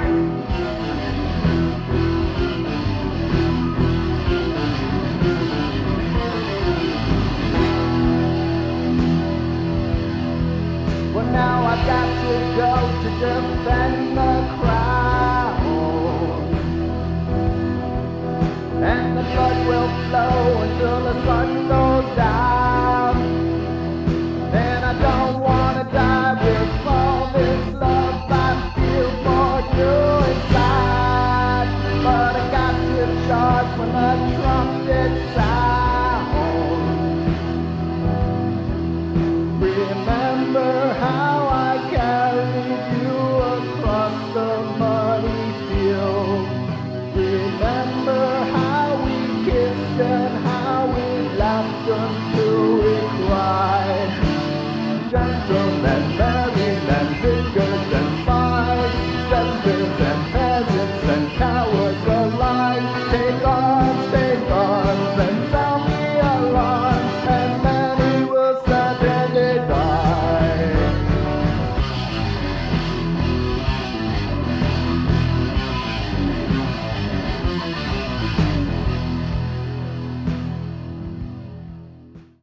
Well, now I've got to go to defend the crowd, and the blood will flow until the sun